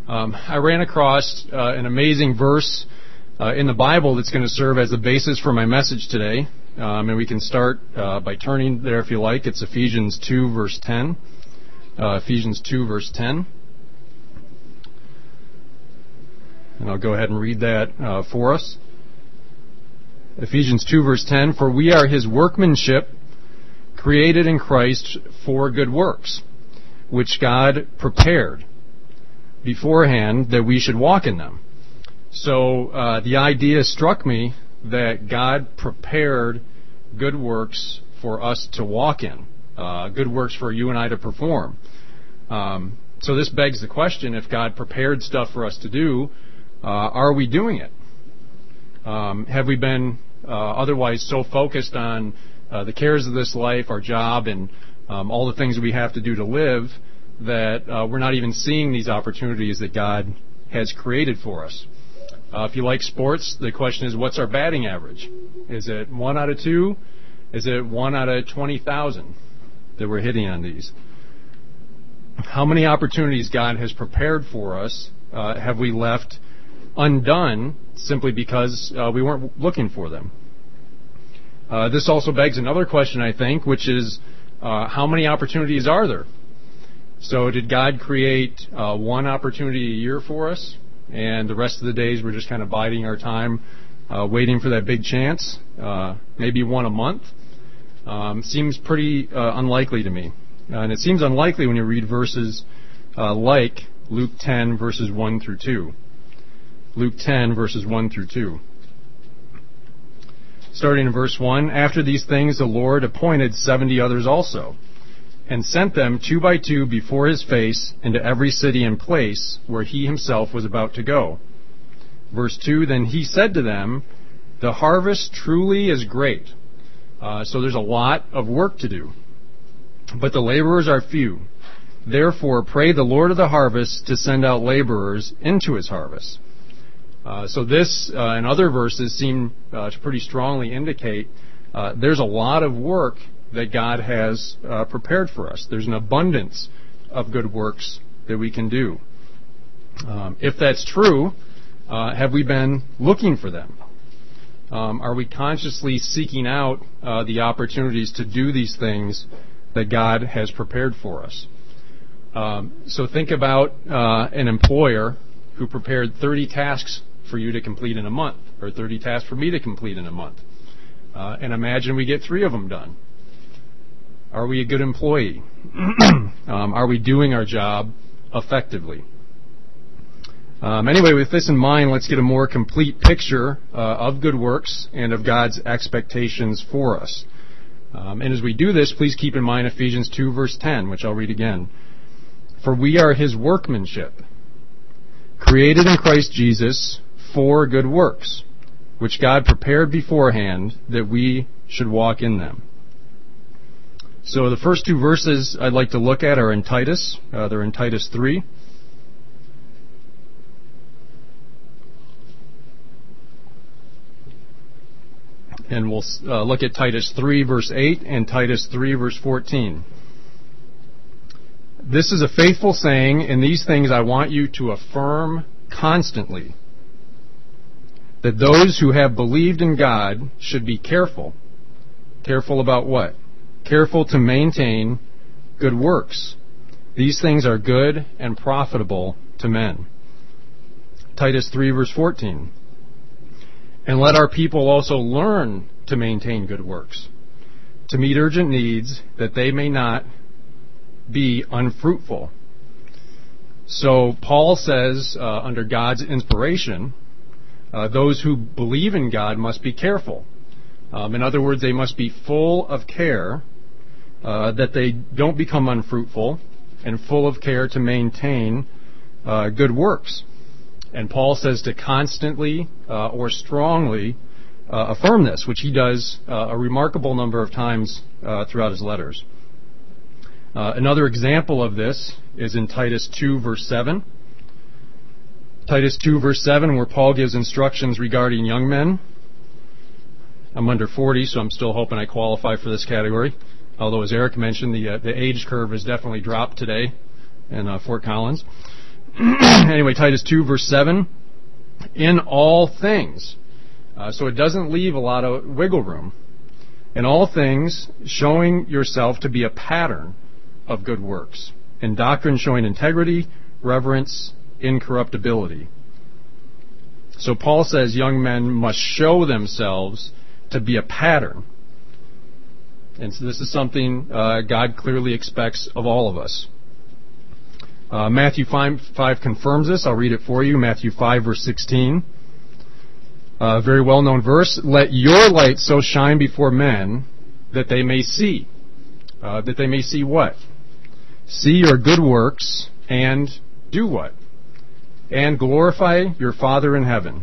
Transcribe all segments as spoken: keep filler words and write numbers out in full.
Um, I ran across uh, an amazing verse uh, in the Bible that's going to serve as the basis for my message today. Um, and we can start uh, by turning there if you like. It's Ephesians two, verse ten. Uh, Ephesians two, verse ten. And I'll go ahead and read that uh, for us. Ephesians two, verse ten. For we are His workmanship, created in Christ for good works, which God prepared beforehand that we should walk in them. So uh, the idea struck me that God prepared good works for us to walk in, uh, good works for you and I to perform. Um, so this begs the question, if God prepared stuff for us to do, uh, are we doing it? Um, have we been uh, otherwise so focused on uh, the cares of this life, our job, and um, all the things that we have to do to live, that uh, we're not even seeing these opportunities that God has created for us? Uh, if you like sports, the question is, what's our batting average? Is it one out of two? Is it one out of twenty thousand that we're hitting on these? How many opportunities God has prepared for us uh, have we left undone simply because uh, we weren't looking for them? Uh, this also begs another question, I think, which is, uh, how many opportunities are there? So did God create uh, one opportunity a year for us, and the rest of the days we're just kind of biding our time, uh, waiting for that big chance? Uh, maybe one a month? Um, seems pretty uh, unlikely to me. Uh, and it seems unlikely when you read verses uh, like Luke ten, verses one through two. Luke ten, verses one through two. Starting in verse one, after these things the Lord appointed seventy others also, and sent them two by two before His face into every city and place where He Himself was about to go. Verse two, then He said to them, the harvest truly is great. Uh, so there's a lot of work to do, but the laborers are few. Therefore pray the Lord of the harvest to send out laborers into His harvest. Uh, so this uh, and other verses seem uh, to pretty strongly indicate uh, there's a lot of work that God has uh, prepared for us. There's an abundance of good works that we can do. Um, if that's true, uh, have we been looking for them? Um, are we consciously seeking out uh, the opportunities to do these things that God has prepared for us? Um, so think about uh, an employer who prepared thirty tasks for you to complete in a month, or thirty tasks for me to complete in a month. Uh, and imagine we get three of them done. Are we a good employee? um, are we doing our job effectively? Um, anyway, with this in mind, let's get a more complete picture uh, of good works and of God's expectations for us. Um, and as we do this, please keep in mind Ephesians two, verse ten, which I'll read again. For we are His workmanship, created in Christ Jesus for good works, which God prepared beforehand that we should walk in them. So the first two verses I'd like to look at are in Titus. Uh, they're in Titus three. And we'll uh, look at Titus three, verse eight, and Titus three, verse fourteen. This is a faithful saying, and these things I want you to affirm constantly, that those who have believed in God should be careful. Careful about what? Careful to maintain good works. These things are good and profitable to men. Titus three, verse fourteen. And let our people also learn to maintain good works, to meet urgent needs, that they may not be unfruitful. So Paul says, uh, under God's inspiration, uh, those who believe in God must be careful. Um, in other words, they must be full of care uh, that they don't become unfruitful, and full of care to maintain uh, good works. And Paul says to constantly uh, or strongly uh, affirm this, which he does uh, a remarkable number of times uh, throughout his letters. Uh, another example of this is in Titus two, verse seven. Titus two, verse seven, where Paul gives instructions regarding young men. I'm under forty, so I'm still hoping I qualify for this category. Although, as Eric mentioned, the uh, the age curve has definitely dropped today in uh, Fort Collins. Anyway, Titus two, verse seven, in all things. Uh, so it doesn't leave a lot of wiggle room. In all things, showing yourself to be a pattern of good works. In doctrine, showing integrity, reverence, incorruptibility. So Paul says young men must show themselves to be a pattern. And so this is something uh, God clearly expects of all of us. Uh, Matthew five, five confirms this. I'll read it for you. Matthew five, verse sixteen. A uh, very well-known verse. Let your light so shine before men that they may see. Uh, that they may see what? See your good works and do what? And glorify your Father in heaven.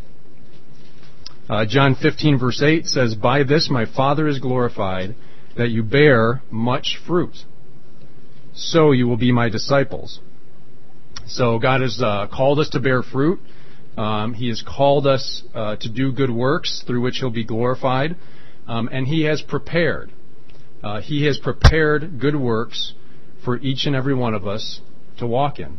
Uh, John fifteen, verse eight says, by this my Father is glorified, that you bear much fruit. So you will be my disciples. So God has uh, called us to bear fruit. Um, he has called us uh, to do good works through which He'll be glorified. Um, and He has prepared. Uh, he has prepared good works for each and every one of us to walk in.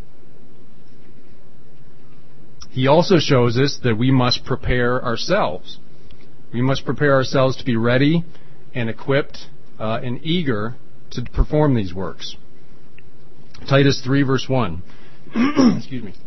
He also shows us that we must prepare ourselves. We must prepare ourselves to be ready and equipped uh, and eager to perform these works. Titus three, verse one. Excuse me.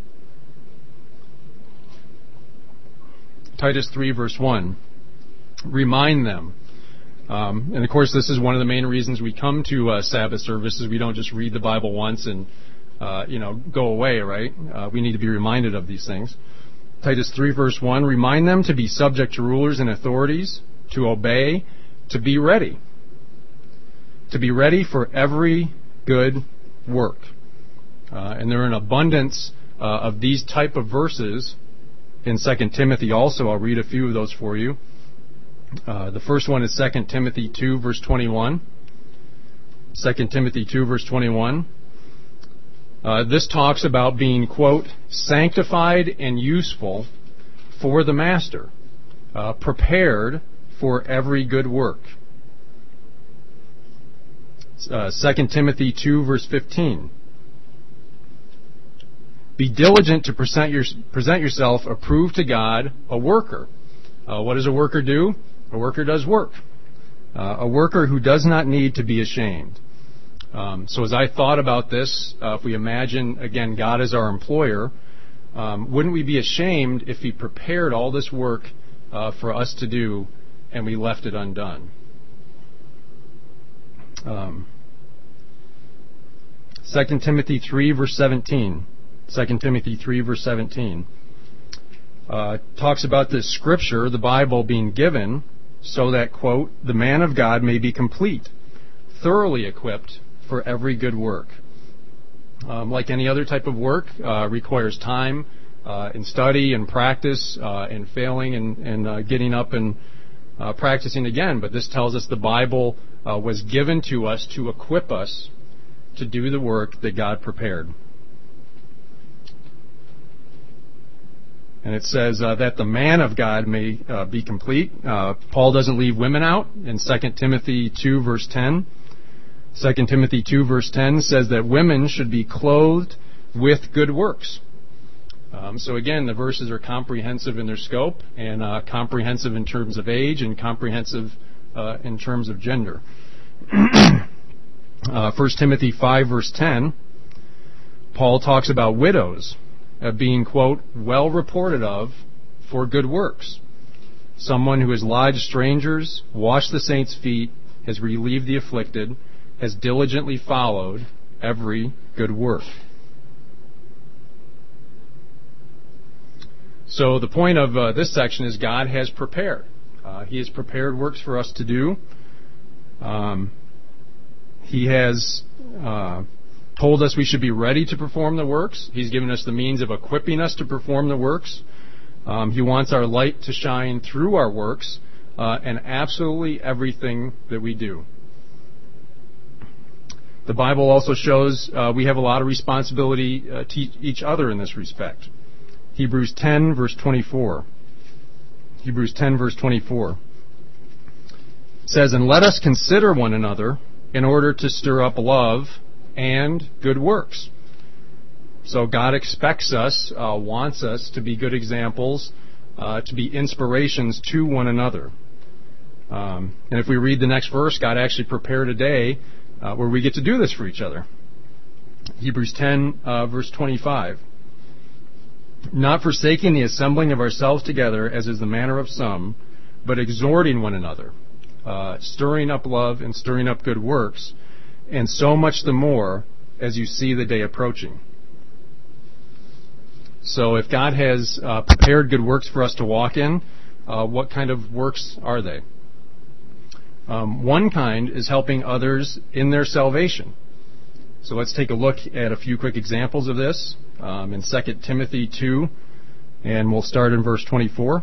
Titus three, verse one. Remind them. Um, and of course, this is one of the main reasons we come to uh, Sabbath services. We don't just read the Bible once and uh, you know go away, right? Uh, we need to be reminded of these things. Titus three, verse one. Remind them to be subject to rulers and authorities, to obey, to be ready. To be ready for every good work. Uh, and there are an abundance uh, of these type of verses in Second Timothy also. I'll read a few of those for you. Uh, the first one is Second Timothy two, verse twenty-one. Second Timothy two, verse twenty-one. Uh, this talks about being, quote, sanctified and useful for the master, uh, prepared for every good work. Uh, Second Timothy two, verse fifteen. Be diligent to present, your, present yourself approved to God, a worker. Uh, what does a worker do? A worker does work. Uh, a worker who does not need to be ashamed. Um, so as I thought about this, uh, if we imagine, again, God as our employer, um, wouldn't we be ashamed if He prepared all this work uh, for us to do and we left it undone? Um, Second Timothy three, verse seventeen. Second Timothy three, verse seventeen. Uh, talks about this scripture, the Bible, being given so that, quote, the man of God may be complete, thoroughly equipped for every good work. Um, like any other type of work, uh, requires time uh, and study and practice uh, and failing and, and uh, getting up and uh, practicing again. But this tells us the Bible uh, was given to us to equip us to do the work that God prepared. And it says uh, that the man of God may uh, be complete. Uh, Paul doesn't leave women out in Second Timothy two, verse ten. Second Timothy two, verse ten says that women should be clothed with good works. Um, so again, the verses are comprehensive in their scope and uh, comprehensive in terms of age and comprehensive uh, in terms of gender. uh, First Timothy five, verse ten, Paul talks about widows Uh, being, quote, well reported of for good works. Someone who has lodged strangers, washed the saints' feet, has relieved the afflicted, has diligently followed every good work. So the point of uh, this section is God has prepared. Uh, he has prepared works for us to do. Um, he has Uh, told us we should be ready to perform the works. He's given us the means of equipping us to perform the works. Um, he wants our light to shine through our works uh, and absolutely everything that we do. The Bible also shows uh, we have a lot of responsibility uh, to each other in this respect. Hebrews ten, verse twenty-four. Hebrews ten, verse twenty-four says, and let us consider one another in order to stir up love and good works, So God expects us, uh, wants us to be good examples, uh, to be inspirations to one another. Um, and if we read the next verse, God actually prepared a day uh, where we get to do this for each other. Hebrews ten, uh, verse twenty-five. Not forsaking the assembling of ourselves together, as is the manner of some, but exhorting one another, uh, stirring up love and stirring up good works, and so much the more as you see the day approaching. So if God has uh, prepared good works for us to walk in, uh, what kind of works are they? Um, one kind is helping others in their salvation. So let's take a look at a few quick examples of this um, in Second Timothy two, and we'll start in verse twenty-four.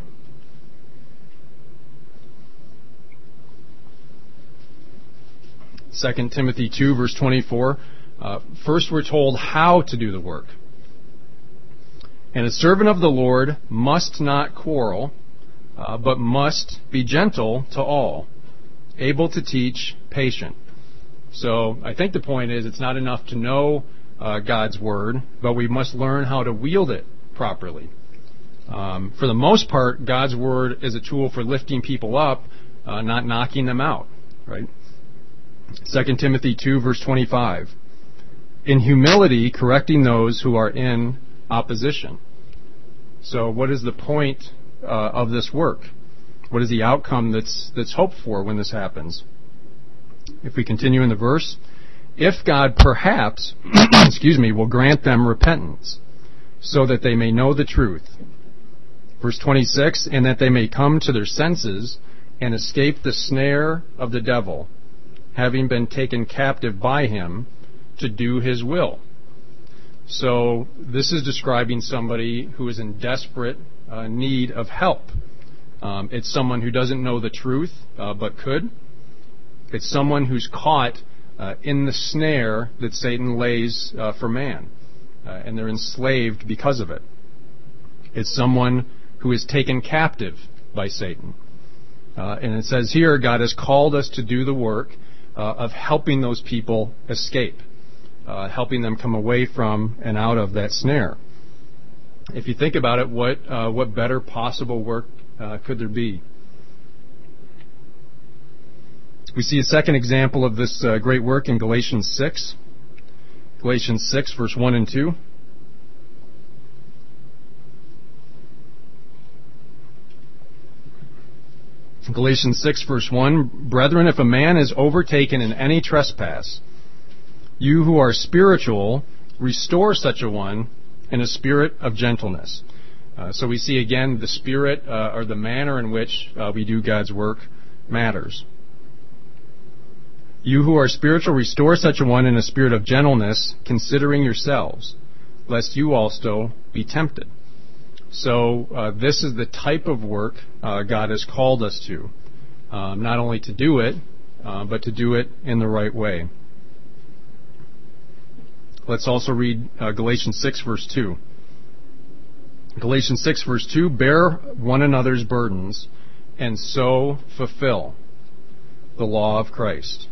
Second Timothy two, verse twenty-four. Uh, first we're told how to do the work. And a servant of the Lord must not quarrel, uh, but must be gentle to all, able to teach, patient. So I think the point is it's not enough to know uh, God's Word, but we must learn how to wield it properly. Um, for the most part, God's Word is a tool for lifting people up, uh, not knocking them out. Right? Second Timothy two, verse twenty-five. In humility, correcting those who are in opposition. So what is the point uh, of this work? What is the outcome that's that's hoped for when this happens? If we continue in the verse, if God perhaps, excuse me, will grant them repentance, so that they may know the truth. Verse twenty-six, and that they may come to their senses and escape the snare of the devil, having been taken captive by him to do his will. So this is describing somebody who is in desperate uh, need of help. Um, it's someone who doesn't know the truth, uh, but could. It's someone who's caught uh, in the snare that Satan lays uh, for man, uh, and they're enslaved because of it. It's someone who is taken captive by Satan. Uh, and it says here, God has called us to do the work uh, of helping those people escape, uh, helping them come away from and out of that snare. If you think about it, what uh, what better possible work uh, could there be? We see a second example of this uh, great work in Galatians six. Galatians six, verse one and two. Galatians six, verse one. Brethren, if a man is overtaken in any trespass, you who are spiritual, restore such a one in a spirit of gentleness. Uh, so we see again the spirit uh, or the manner in which uh, we do God's work matters. You who are spiritual, restore such a one in a spirit of gentleness, considering yourselves, lest you also be tempted. So uh, this is the type of work uh, God has called us to, um, not only to do it, uh, but to do it in the right way. Let's also read uh, Galatians six, verse two. Galatians six, verse two, bear one another's burdens, and so fulfill the law of Christ.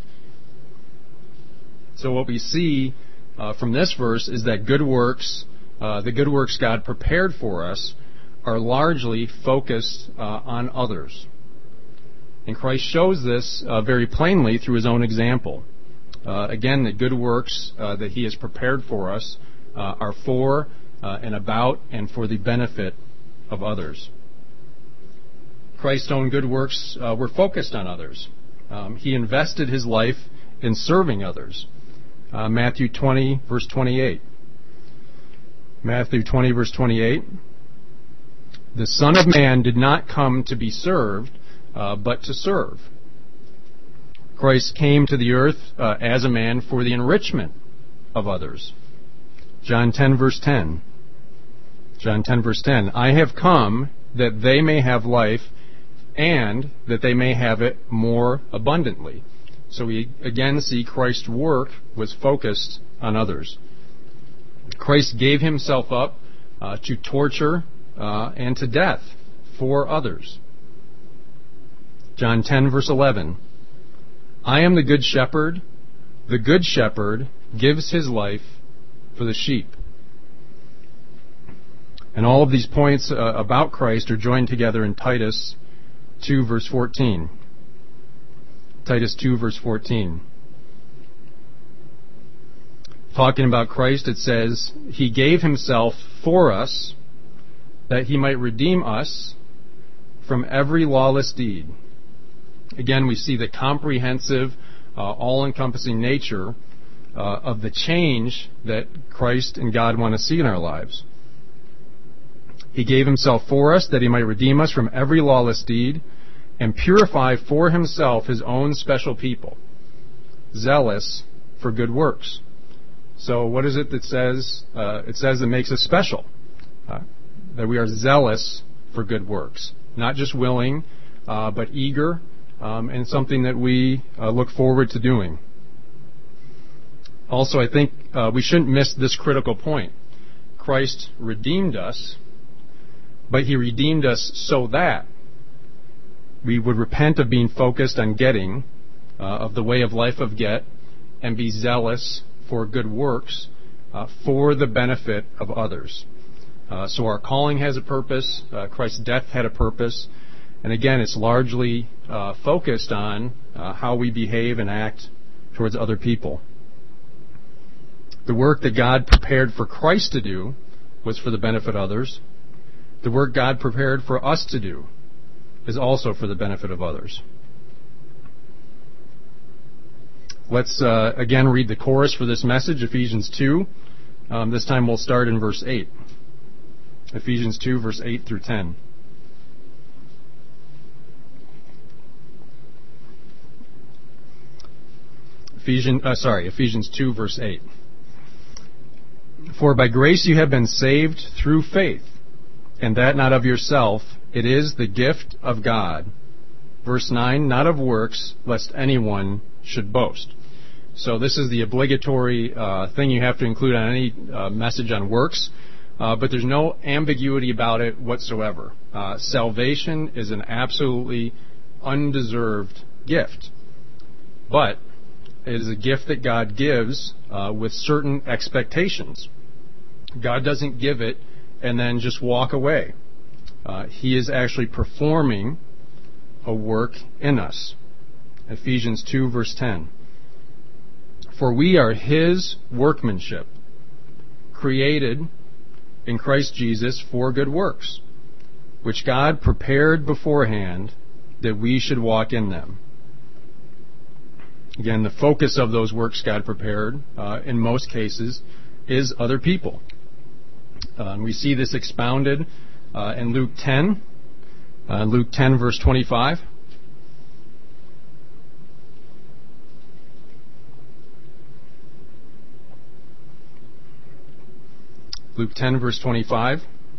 So what we see uh, from this verse is that good works, uh, the good works God prepared for us, are largely focused uh, on others. And Christ shows this uh, very plainly through his own example. Uh, again, the good works uh, that he has prepared for us uh, are for uh, and about and for the benefit of others. Christ's own good works uh, were focused on others. Um, he invested his life in serving others. Uh, Matthew twenty, verse twenty-eight. Matthew twenty, verse twenty-eight. The Son of Man did not come to be served, uh, but to serve. Christ came to the earth uh, as a man for the enrichment of others. John ten, verse ten. John ten, verse ten. I have come that they may have life, and that they may have it more abundantly. So we again see Christ's work was focused on others. Christ gave himself up uh, to torture uh, and to death for others. John ten, verse eleven. I am the good shepherd. The good shepherd gives his life for the sheep. And all of these points uh, about Christ are joined together in Titus two, verse fourteen. Titus two, verse fourteen. Talking about Christ, it says, He gave Himself for us, that He might redeem us from every lawless deed. Again, we see the comprehensive, uh, all-encompassing nature uh, of the change that Christ and God want to see in our lives. He gave Himself for us, that He might redeem us from every lawless deed, and purify for Himself His own special people, zealous for good works. So what is it that says? Uh, it says it makes us special, uh, that we are zealous for good works. Not just willing, uh, but eager, um, and something that we uh, look forward to doing. Also, I think uh, we shouldn't miss this critical point. Christ redeemed us, but He redeemed us so that we would repent of being focused on getting, uh, of the way of life of get, and be zealous for good works uh, for the benefit of others. Uh, so our calling has a purpose. Uh, Christ's death had a purpose. And again, it's largely uh, focused on uh, how we behave and act towards other people. The work that God prepared for Christ to do was for the benefit of others. The work God prepared for us to do is also for the benefit of others. Let's uh, again read the chorus for this message, Ephesians two. Um, this time we'll start in verse eight. Ephesians two, verse eight through ten. Ephesians, uh, sorry, Ephesians two, verse eight. For by grace you have been saved through faith, and that not of yourself, it is the gift of God. Verse nine, not of works, lest anyone should boast. So this is the obligatory uh, thing you have to include on any uh, message on works, uh, but there's no ambiguity about it whatsoever. Uh, salvation is an absolutely undeserved gift, but it is a gift that God gives uh, with certain expectations. God doesn't give it and then just walk away. Uh, he is actually performing a work in us. Ephesians two, verse ten. For we are His workmanship, created in Christ Jesus for good works, which God prepared beforehand that we should walk in them. Again, the focus of those works God prepared, uh, in most cases, is other people. Uh, we see this expounded uh, in Luke ten, uh, Luke ten, verse twenty-five. Luke ten, verse twenty-five.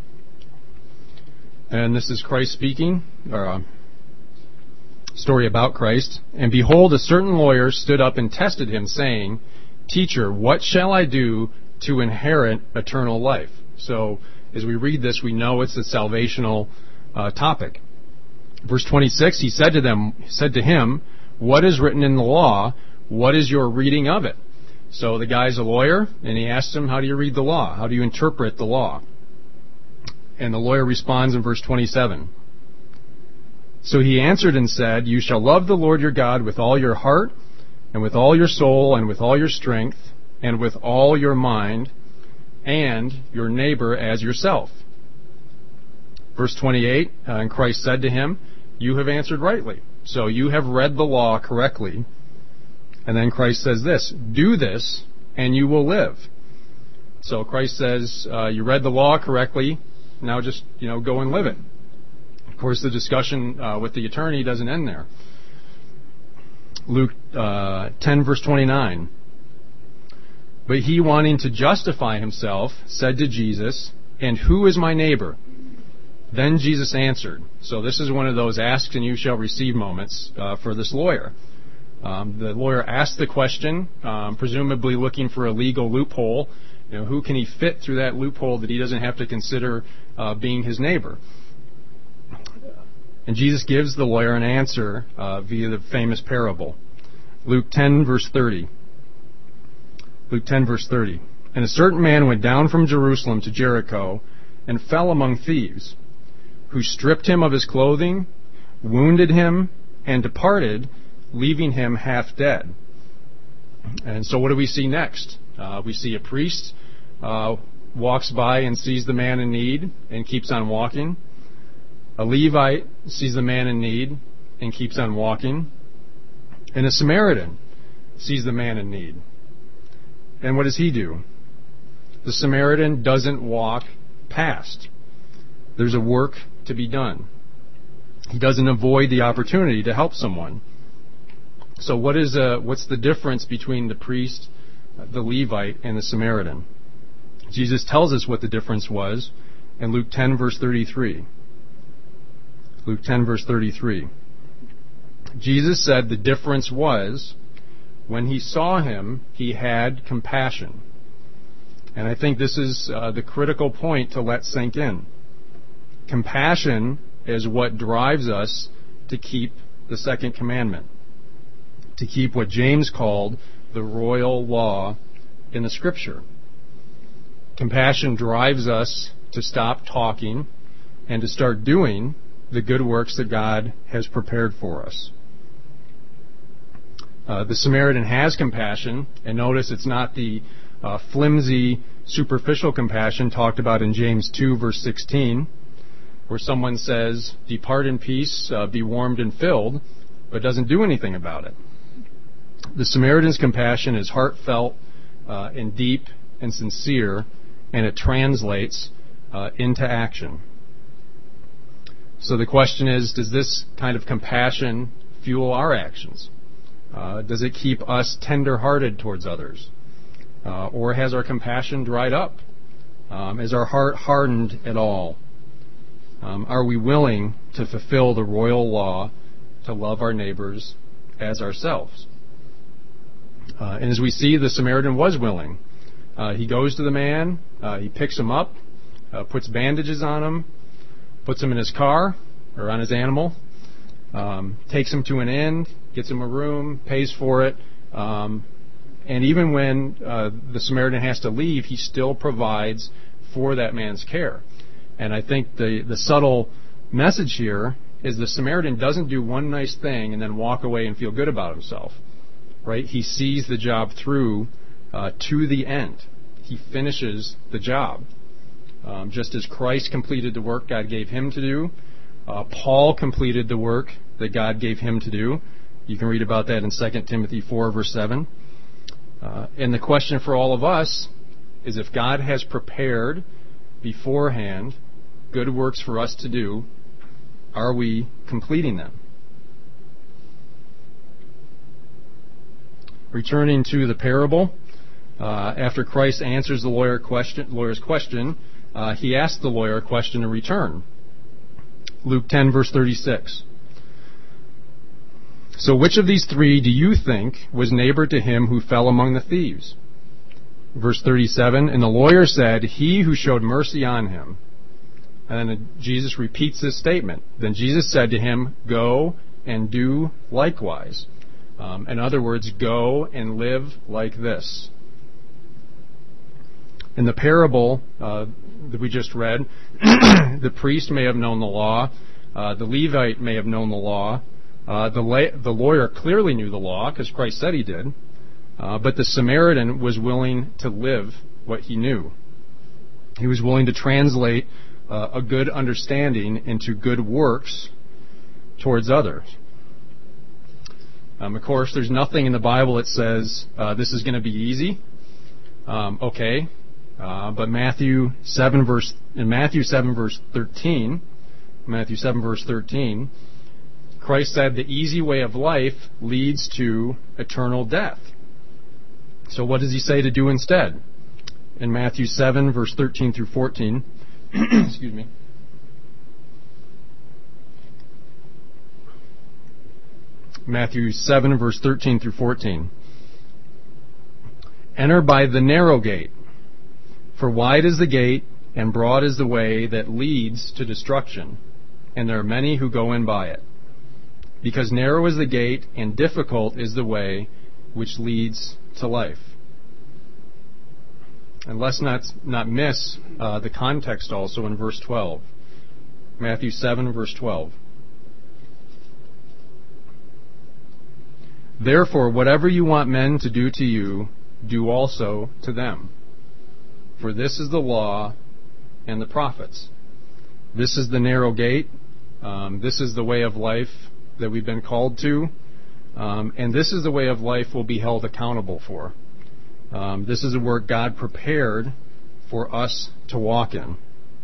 And this is Christ speaking, or a story about Christ. And behold, a certain lawyer stood up and tested him, saying, Teacher, what shall I do to inherit eternal life? So, as we read this, we know it's a salvational uh, topic. Verse twenty-six, he said to them, said to him, What is written in the law? What is your reading of it? So the guy's a lawyer, and he asks him, how do you read the law? How do you interpret the law? And the lawyer responds in verse twenty-seven. So he answered and said, You shall love the Lord your God with all your heart, and with all your soul, and with all your strength, and with all your mind, and your neighbor as yourself. Verse twenty-eight, uh, and Christ said to him, You have answered rightly. So you have read the law correctly. And then Christ says this, Do this, and you will live. So Christ says, uh, you read the law correctly, now just, you know, go and live it. Of course, the discussion uh, with the attorney doesn't end there. Luke uh, ten, verse twenty-nine. But he, wanting to justify himself, said to Jesus, And who is my neighbor? Then Jesus answered. So this is one of those ask and you shall receive moments uh, for this lawyer. Um, the lawyer asked the question, um, presumably looking for a legal loophole. You know, who can he fit through that loophole that he doesn't have to consider uh, being his neighbor? And Jesus gives the lawyer an answer uh, via the famous parable. Luke ten, verse thirty. Luke ten, verse thirty. And a certain man went down from Jerusalem to Jericho, and fell among thieves, who stripped him of his clothing, wounded him, and departed, leaving him half dead. And so what do we see next? Uh, we see a priest uh, walks by and sees the man in need and keeps on walking. A Levite sees the man in need and keeps on walking. And a Samaritan sees the man in need. And what does he do? The Samaritan doesn't walk past. There's a work to be done. He doesn't avoid the opportunity to help someone. So what is uh, what's the difference between the priest, the Levite, and the Samaritan? Jesus tells us what the difference was in Luke ten, verse thirty-three. Luke ten, verse thirty-three. Jesus said the difference was, when he saw him, he had compassion. And I think this is uh, the critical point to let sink in. Compassion is what drives us to keep the second commandment, to keep what James called the royal law in the Scripture. Compassion drives us to stop talking and to start doing the good works that God has prepared for us. Uh, the Samaritan has compassion, and notice it's not the uh, flimsy, superficial compassion talked about in James two, verse sixteen, where someone says, "Depart in peace, uh, be warmed and filled," but doesn't do anything about it. The Samaritan's compassion is heartfelt uh, and deep and sincere, and it translates uh, into action. So the question is, does this kind of compassion fuel our actions? Uh, does it keep us tender-hearted towards others? Uh, or has our compassion dried up? Um, is our heart hardened at all? Um, are we willing to fulfill the royal law to love our neighbors as ourselves? Uh, and as we see, the Samaritan was willing. Uh, he goes to the man, uh, he picks him up, uh, puts bandages on him, puts him in his car, or on his animal, um, takes him to an inn, gets him a room, pays for it, um, and even when uh, the Samaritan has to leave, he still provides for that man's care. And I think the, the subtle message here is the Samaritan doesn't do one nice thing and then walk away and feel good about himself. Right? He sees the job through uh, to the end. He finishes the job. Um, just as Christ completed the work God gave him to do, uh, Paul completed the work that God gave him to do. You can read about that in Second Timothy four, verse seven. Uh, and the question for all of us is, if God has prepared beforehand good works for us to do, are we completing them? Returning to the parable, uh, after Christ answers the lawyer question, lawyer's question, uh, he asks the lawyer a question in return. Luke ten, verse thirty-six. So which of these three do you think was neighbor to him who fell among the thieves? Verse thirty-seven, and the lawyer said, he who showed mercy on him. And then Jesus repeats this statement. Then Jesus said to him, go and do likewise. Um, in other words, go and live like this. In the parable uh, that we just read, the priest may have known the law, uh, the Levite may have known the law, uh, the, la- the lawyer clearly knew the law because Christ said he did, uh, but the Samaritan was willing to live what he knew. He was willing to translate uh, a good understanding into good works towards others. Um, of course, there's nothing in the Bible that says uh, this is going to be easy. Um, okay, uh, but Matthew seven verse in Matthew seven verse thirteen, Matthew seven verse thirteen, Christ said the easy way of life leads to eternal death. So what does he say to do instead? In Matthew seven verse thirteen through fourteen, excuse me. Matthew seven, verse thirteen through fourteen. Enter by the narrow gate, for wide is the gate and broad is the way that leads to destruction, and there are many who go in by it. Because narrow is the gate and difficult is the way which leads to life. And let's not, not miss uh, the context also in verse twelve. Matthew seven, verse twelve. Therefore, whatever you want men to do to you, do also to them. For this is the law and the prophets. This is the narrow gate. Um, this is the way of life that we've been called to. Um, and this is the way of life we'll be held accountable for. Um, this is the work God prepared for us to walk in.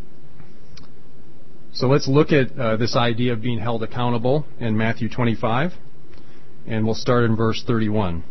So let's look at uh, this idea of being held accountable in Matthew twenty-five. And we'll start in verse thirty-one.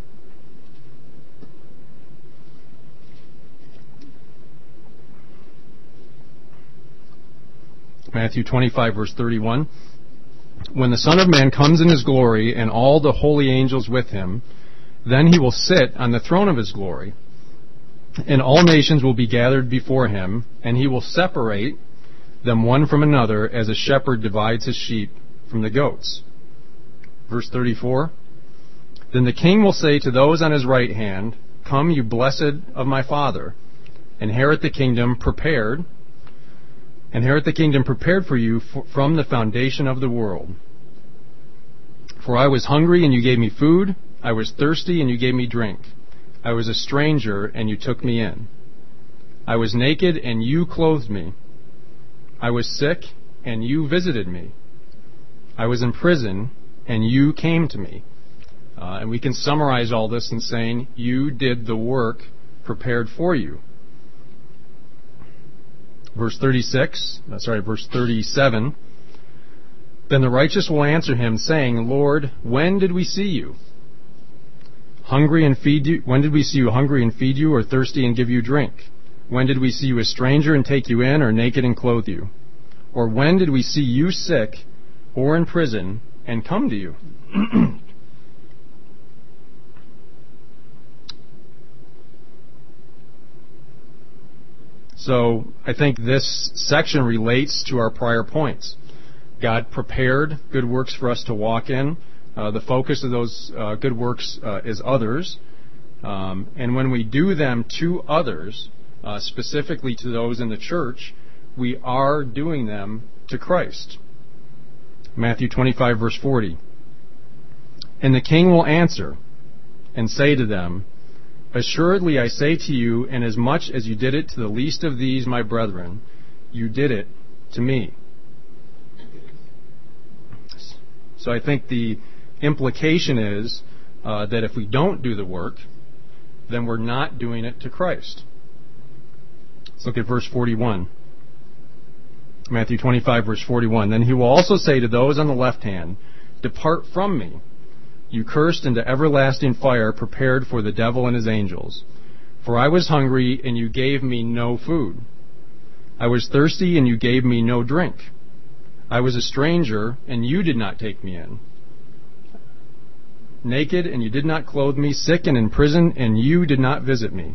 Matthew twenty-five, verse thirty-one. When the Son of Man comes in his glory and all the holy angels with him, then he will sit on the throne of his glory. And all nations will be gathered before him, and he will separate them one from another as a shepherd divides his sheep from the goats. Verse thirty-four. Then the king will say to those on his right hand, Come, you blessed of my Father, inherit the kingdom prepared, inherit the kingdom prepared for you for, from the foundation of the world. For I was hungry, and you gave me food. I was thirsty, and you gave me drink. I was a stranger, and you took me in. I was naked, and you clothed me. I was sick, and you visited me. I was in prison, and you came to me. Uh, and we can summarize all this in saying, you did the work prepared for you. Verse thirty-six, uh, sorry, verse thirty-seven. Then the righteous will answer him, saying, Lord, when did we see you? Hungry and feed you? When did we see you hungry and feed you, or thirsty and give you drink? When did we see you a stranger and take you in, or naked and clothe you? Or when did we see you sick or in prison and come to you? So I think this section relates to our prior points. God prepared good works for us to walk in. Uh, the focus of those uh, good works uh, is others. Um, and when we do them to others, uh, specifically to those in the church, we are doing them to Christ. Matthew twenty-five, verse forty. And the king will answer and say to them, Assuredly I say to you, inasmuch as you did it to the least of these my brethren, you did it to me. So I think the implication is uh, that if we don't do the work, then we're not doing it to Christ. Let's look at verse forty-one. Matthew twenty-five, verse forty-one. Then he will also say to those on the left hand, Depart from me, you cursed, into everlasting fire prepared for the devil and his angels. For I was hungry, and you gave me no food. I was thirsty, and you gave me no drink. I was a stranger, and you did not take me in. Naked, and you did not clothe me. Sick and in prison, and you did not visit me.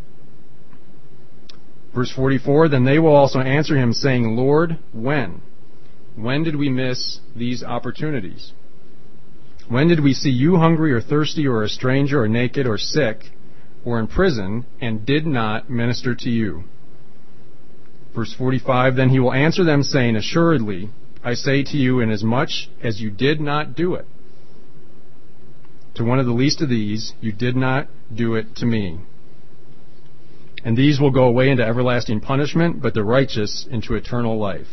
Verse forty-four, Then they will also answer him, saying, Lord, when? When did we miss these opportunities? When did we see you hungry or thirsty or a stranger or naked or sick or in prison and did not minister to you? Verse forty-five, Then he will answer them, saying, Assuredly, I say to you, inasmuch as you did not do it to one of the least of these, you did not do it to me. And these will go away into everlasting punishment, but the righteous into eternal life.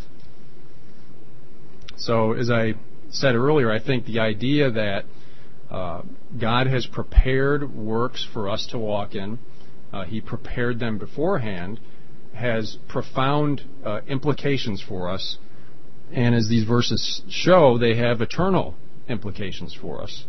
So, as I said earlier, I think the idea that uh, God has prepared works for us to walk in, uh, He prepared them beforehand, has profound uh, implications for us. And as these verses show, they have eternal implications for us.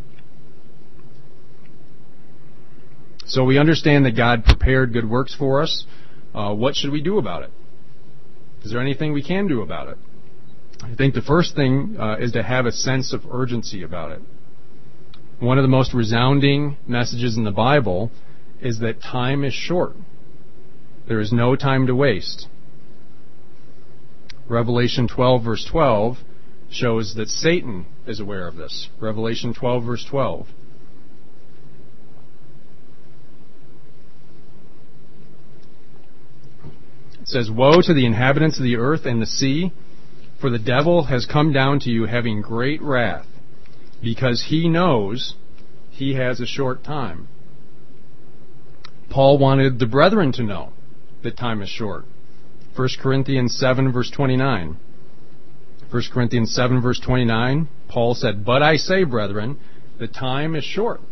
So we understand that God prepared good works for us. Uh, what should we do about it? Is there anything we can do about it? I think the first thing uh, is to have a sense of urgency about it. One of the most resounding messages in the Bible is that time is short. There is no time to waste. Revelation twelve, verse twelve, shows that Satan is aware of this. Revelation twelve, verse twelve. says, "Woe to the inhabitants of the earth and the sea, for the devil has come down to you having great wrath, because he knows he has a short time." Paul wanted the brethren to know that time is short. First Corinthians seven, verse twenty-nine. First Corinthians seven, verse twenty-nine, Paul said, "But I say, brethren, the time is short."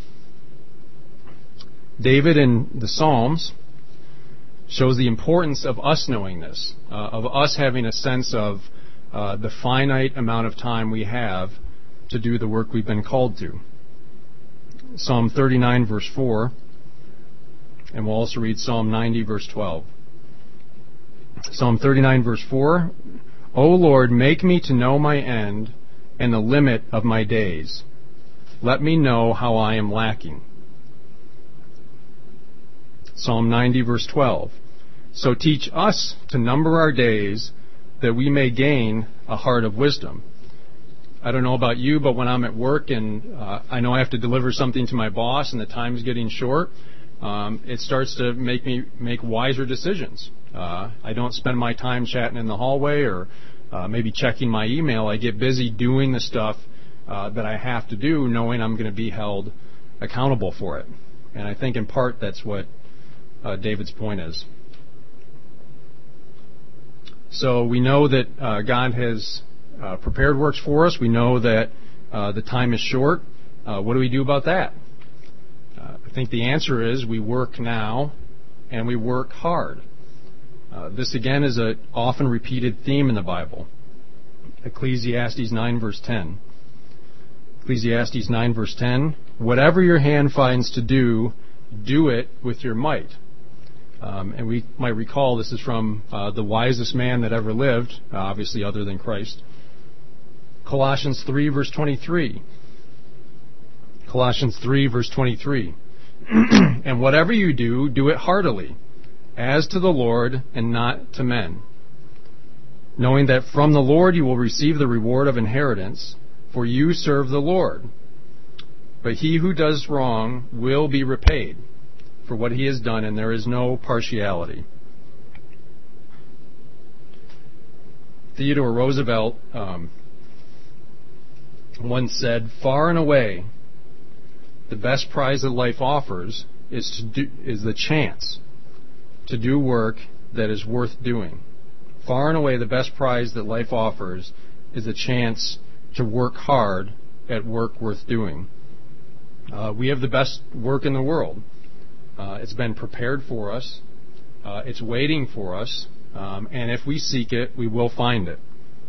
David in the Psalms shows the importance of us knowing this, uh, of us having a sense of uh, the finite amount of time we have to do the work we've been called to. Psalm thirty-nine, verse four, and we'll also read Psalm ninety, verse twelve. Psalm thirty-nine, verse four, "O Lord, make me to know my end and the limit of my days. Let me know how I am lacking." Psalm ninety, verse twelve, "So teach us to number our days, that we may gain a heart of wisdom." I don't know about you, but when I'm at work and uh, I know I have to deliver something to my boss and the time's getting short, um, it starts to make me make wiser decisions. Uh, I don't spend my time chatting in the hallway or uh, maybe checking my email. I get busy doing the stuff uh, that I have to do, knowing I'm going to be held accountable for it. And I think in part that's what Uh, David's point is. So we know that uh, God has uh, prepared works for us. We know that uh, the time is short. Uh, what do we do about that? Uh, I think the answer is we work now and we work hard. Uh, this again is an often repeated theme in the Bible. Ecclesiastes nine, verse ten. Ecclesiastes nine, verse ten, "Whatever your hand finds to do, do it with your might." Um, and we might recall this is from uh, the wisest man that ever lived, uh, obviously other than Christ. Colossians three, verse twenty-three. Colossians three, verse twenty-three. "And whatever you do, do it heartily, as to the Lord and not to men, knowing that from the Lord you will receive the reward of inheritance, for you serve the Lord. But he who does wrong will be repaid for what he has done, and there is no partiality." Theodore Roosevelt um, once said, "Far and away, the best prize that life offers is to do, is the chance to do work that is worth doing." Far and away, the best prize that life offers is a chance to work hard at work worth doing. Uh, we have the best work in the world. Uh, it's been prepared for us. Uh, it's waiting for us. Um, and if we seek it, we will find it.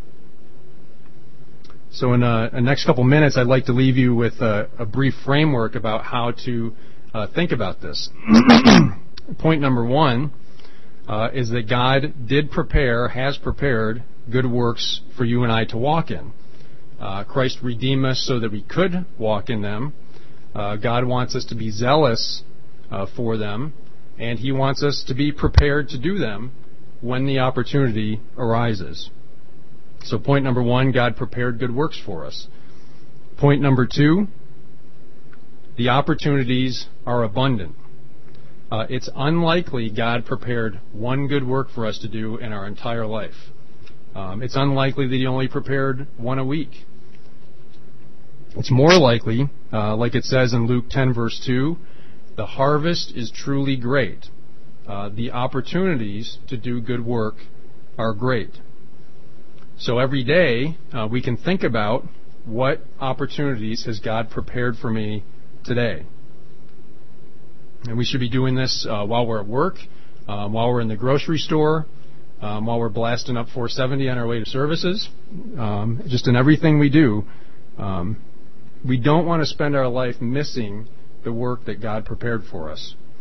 So in uh, the next couple minutes, I'd like to leave you with a, a brief framework about how to uh, think about this. Point number one uh, is that God did prepare, has prepared good works for you and I to walk in. Uh, Christ redeemed us so that we could walk in them. Uh, God wants us to be zealous Uh, for them, and he wants us to be prepared to do them when the opportunity arises. So point number one, God prepared good works for us. Point number two, the opportunities are abundant. Uh, it's unlikely God prepared one good work for us to do in our entire life. Um, it's unlikely that he only prepared one a week. It's more likely, uh, like it says in Luke ten, verse two, "The harvest is truly great." Uh, the opportunities to do good work are great. So every day uh, we can think about what opportunities has God prepared for me today. And we should be doing this uh, while we're at work, um, while we're in the grocery store, um, while we're blasting up four seventy on our way to services, um, just in everything we do. Um, we don't want to spend our life missing the work that God prepared for us.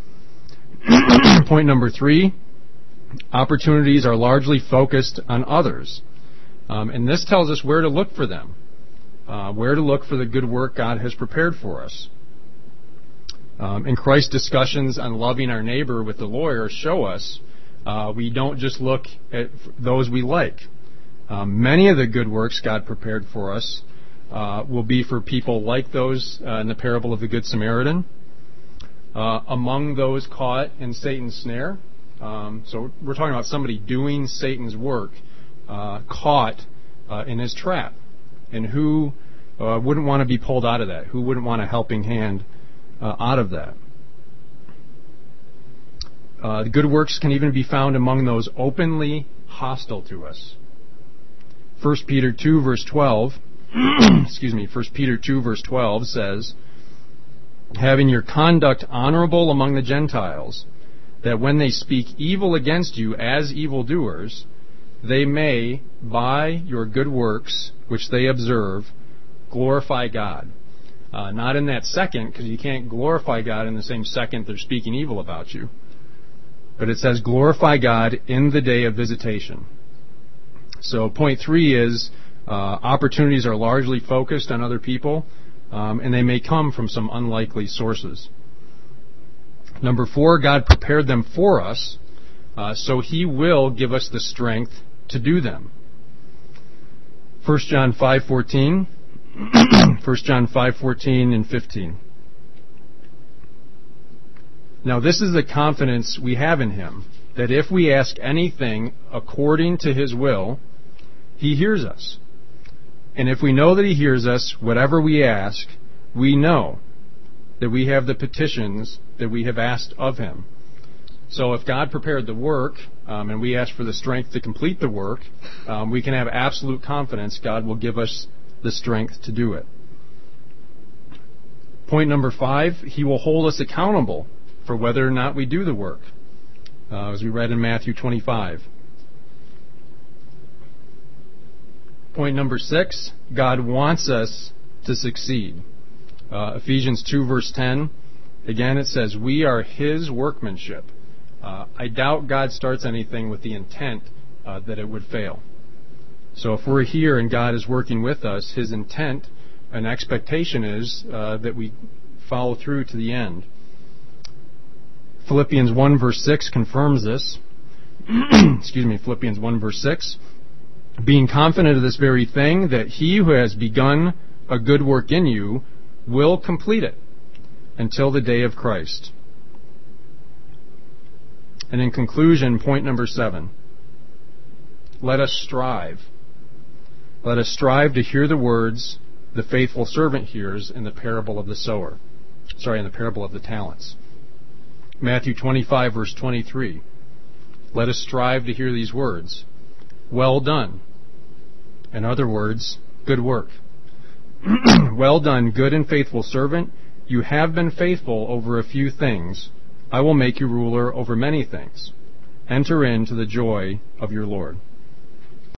Point number three, opportunities are largely focused on others. Um, and this tells us where to look for them, uh, where to look for the good work God has prepared for us. Um, and Christ's discussions on loving our neighbor with the lawyer show us uh, we don't just look at those we like. Um, many of the good works God prepared for us Uh, will be for people like those uh, in the parable of the Good Samaritan, uh, among those caught in Satan's snare, Um, so we're talking about somebody doing Satan's work, uh, caught uh, in his trap. And who uh, wouldn't want to be pulled out of that? Who wouldn't want a helping hand uh, out of that? Uh, the good works can even be found among those openly hostile to us. First Peter two, verse twelve, excuse me, First Peter two, verse twelve says, having your conduct honorable among the Gentiles, that when they speak evil against you as evildoers, they may, by your good works, which they observe, glorify God. Uh, not in that second, because you can't glorify God in the same second they're speaking evil about you. But it says, glorify God in the day of visitation. So point three is, uh, opportunities are largely focused on other people, um, and they may come from some unlikely sources. Number four, God prepared them for us, uh, so He will give us the strength to do them. First John five fourteen, First John five fourteen and fifteen. Now this is the confidence we have in Him, that if we ask anything according to His will, He hears us. And if we know that He hears us, whatever we ask, we know that we have the petitions that we have asked of Him. So if God prepared the work, um, and we ask for the strength to complete the work, um, we can have absolute confidence God will give us the strength to do it. Point number five, He will hold us accountable for whether or not we do the work, uh, as we read in Matthew twenty-five. Point number six, God wants us to succeed. Uh, Ephesians two, verse ten, again it says, we are His workmanship. Uh, I doubt God starts anything with the intent uh, that it would fail. So if we're here and God is working with us, His intent and expectation is uh, that we follow through to the end. Philippians one, verse six confirms this. Excuse me, Philippians one, verse six. Being confident of this very thing, that He who has begun a good work in you will complete it until the day of Christ. And in conclusion, point number seven. Let us strive. Let us strive to hear the words the faithful servant hears in the parable of the sower. Sorry, in the parable of the talents. Matthew twenty-five, verse twenty-three. Let us strive to hear these words. Well done. In other words, good work. Well done, good and faithful servant. You have been faithful over a few things. I will make you ruler over many things. Enter into the joy of your Lord.